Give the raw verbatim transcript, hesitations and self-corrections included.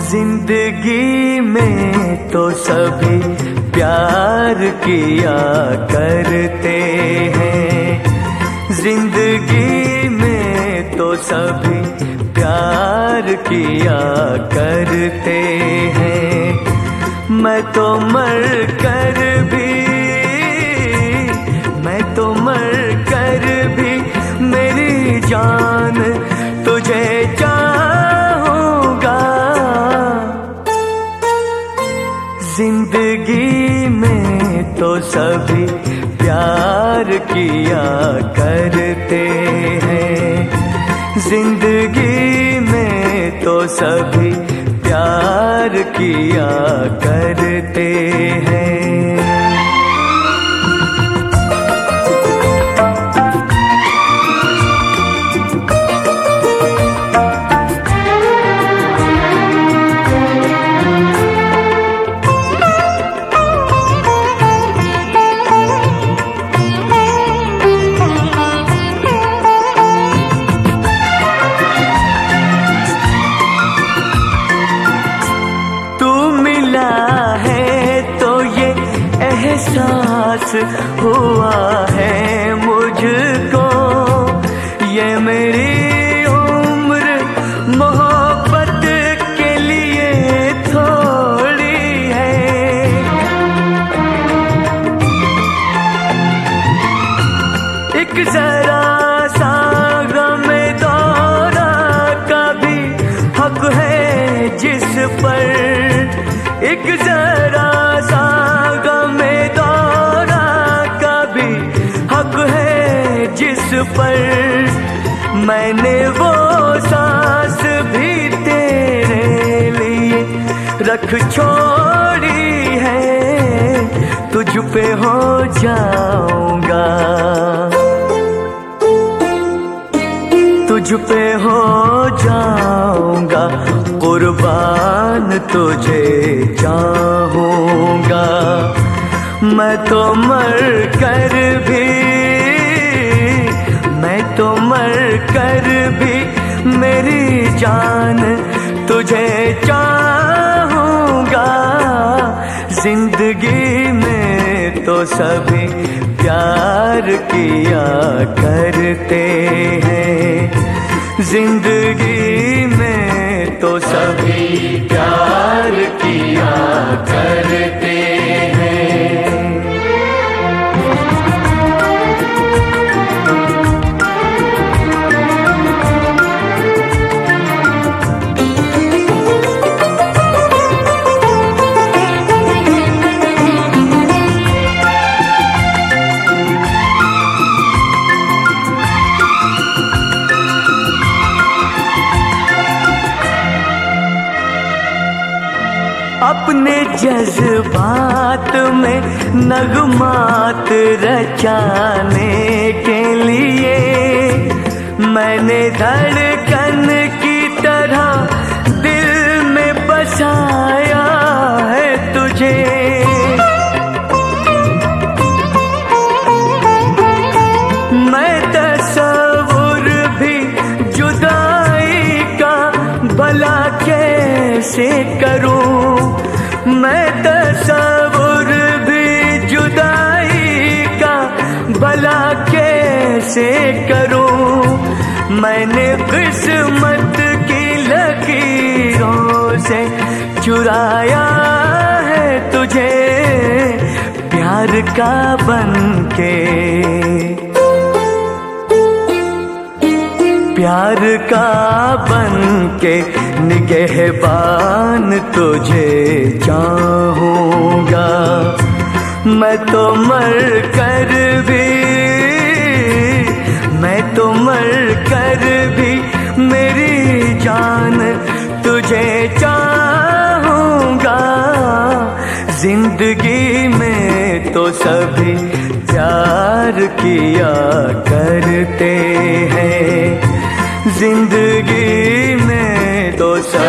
जिंदगी में तो सभी प्यार किया करते हैं, जिंदगी में तो सभी प्यार किया करते हैं। मैं तो मर कर भी, मैं तो मर कर भी मेरी जान तुझे चाहूँगा। जिंदगी में तो सभी प्यार किया करते हैं, जिंदगी में तो सभी प्यार किया करते हैं। एहसास हुआ है मुझको, ये मेरी उम्र मोहब्बत के लिए थोड़ी है। एक जरा सा गमे दौरा का भी हक है जिस पर, एक जरा सा गमे दौरा का भी हक है जिस पर। मैंने वो सांस भी तेरे लिए रख छोड़ी है, तुझ पे हो जाऊंगा, तुझ पे हो जाऊंगा कुर्बान, तुझे चाहूंगा। मैं तो मर कर भी, मैं तो मर कर भी मेरी जान तुझे चाहूंगा। जिंदगी में तो सभी प्यार किया करते हैं, जिंदगी में तो सभी प्यार किया करते हैं। अपने जज्बात में नगमात रचाने के लिए मैंने धड़कन की तरह दिल में बसाया है तुझे। मैं तस्वुर भी जुदाई का भला कैसे करूं, मैं तस्वुर भी जुदाई का भला कैसे करूं। मैंने किस्मत की लकीरों से चुराया है तुझे प्यार का बनके, प्यार का बनके निगहबान तुझे चाहूंगा। मैं तो मर कर भी, मैं तो मर कर भी मेरी जान तुझे चाहूंगा। जिंदगी में तो सभी प्यार किया करते हैं, जिंदगी में तो सब